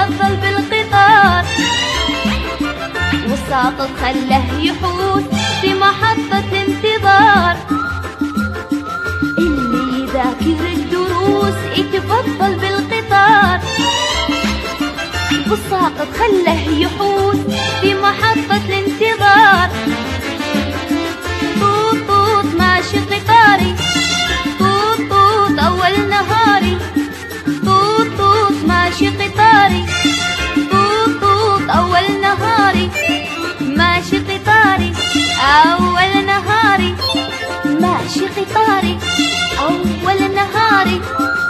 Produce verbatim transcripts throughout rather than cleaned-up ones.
يتفضل بالقطار، والساقط خله يحوس في محطة الانتظار. اللي يذاكر الدروس يتفضل بالقطار، والساقط خله يحوس في محطة الانتظار. طوط طوط ماشي قطاري، طوط طوط أول نهاري، طوط طوط ماشي قطاري، طوط طوط أول نهاري، ماشي قطاري أول نهاري، ماشي قطاري أول نهاري.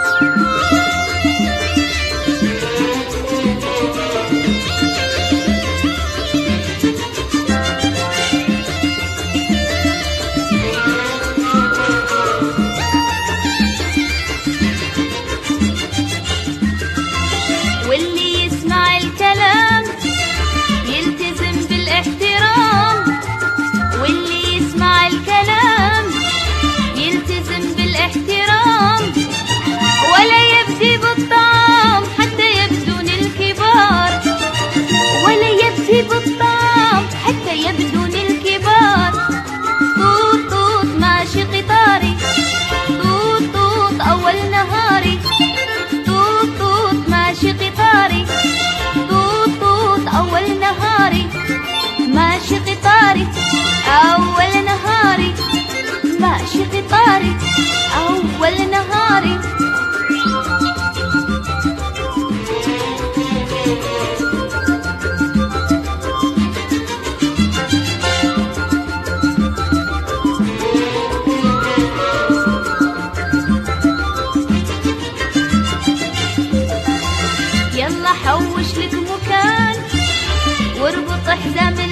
واللي يسمع الكلام يلتزم بالاحترام، واللي يسمع الكلام يلتزم بالاحترام، ولا يبدي بالطعام حتى يبدون الكبار، ولا يبدي بالطعام حتى يبدون الكبار. طوط طوط ماشي قطاري، طوط طوط أول نهاري، طوط طوط ماشي قطاري، طوط طوط أول نهاري، ماشي قطاري أول نهاري، ماشي قطاري أول نهاري. يلا حوش لك مكان واربط حزام